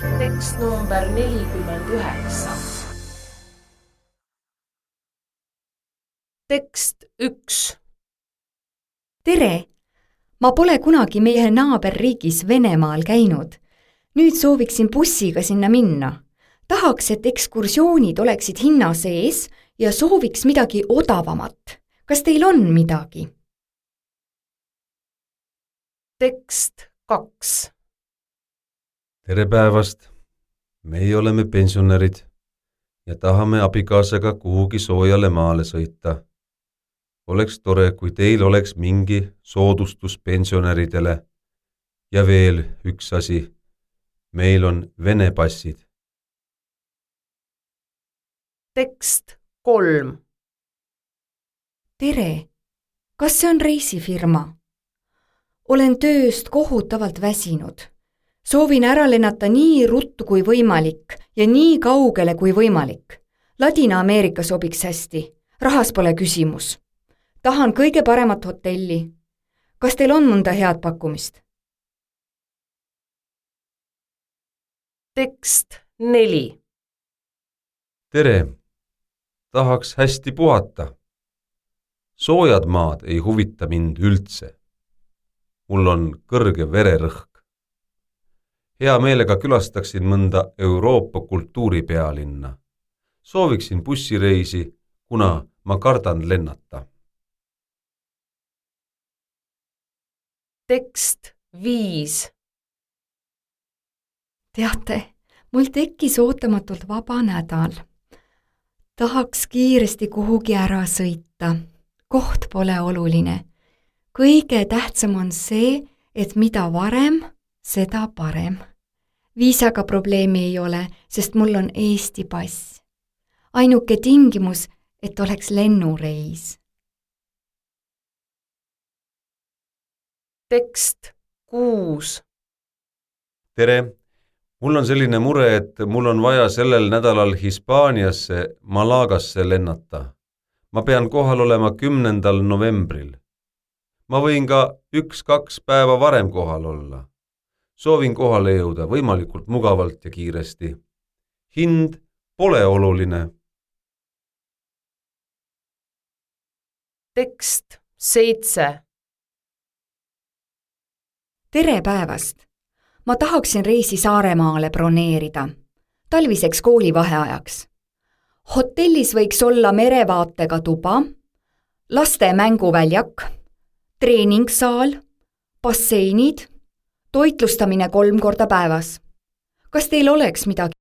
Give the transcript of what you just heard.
Tekst number 49. Tekst 1. Tere! Ma pole kunagi meie naaberriigis Venemaal käinud. Nüüd sooviksin bussiga sinna minna. Tahaks, et ekskursioonid oleksid hinna sees ja sooviks midagi odavamat. Kas teil on midagi? Tekst 2. Tere päevast! Meie oleme pensionärid ja tahame abikaasaga kuhugi soojale maale sõita. Oleks tore, kui teil oleks mingi soodustus pensionäridele. Ja veel üks asi. Meil on Vene passid. Tekst 3. Tere! Kas see on reisifirma? Olen tööst kohutavalt väsinud. Soovin ära lennata nii ruttu kui võimalik ja nii kaugele kui võimalik. Ladina-Ameerika sobiks hästi. Rahas pole küsimus. Tahan kõige paremat hotelli. Kas teil on mõnda head pakkumist? Tekst 4. Tere! Tahaks hästi puhata. Soojad maad ei huvita mind üldse. Mul on kõrge vererõhk. Hea meelega külastaksin mõnda Euroopa kultuuripealinna. Sooviksin bussireisi, kuna ma kardan lennata. Tekst 5. Teate, mul tekkis ootamatult vaba nädal. Tahaks kiiresti kuhugi ära sõita. Koht pole oluline. Kõige tähtsam on see, et mida varem, seda parem. Viisaga probleemi ei ole, sest mul on Eesti pass. Ainuke tingimus, et oleks lennureis. Tekst 6. Tere! Mul on selline mure, et mul on vaja sellel nädalal Hispaaniasse, Malagasse lennata. Ma pean kohal olema 10. novembril. Ma võin ka 1-2 päeva varem kohal olla. Soovin kohale jõuda võimalikult mugavalt ja kiiresti. Hind pole oluline. Tekst 7. Tere päevast! Ma tahaksin reisi Saaremaale broneerida. Talviseks koolivaheajaks. Hotellis võiks olla merevaatega tuba, laste mänguväljak, treeningsaal, basseinid, toitlustamine 3 korda päevas. Kas teil oleks midagi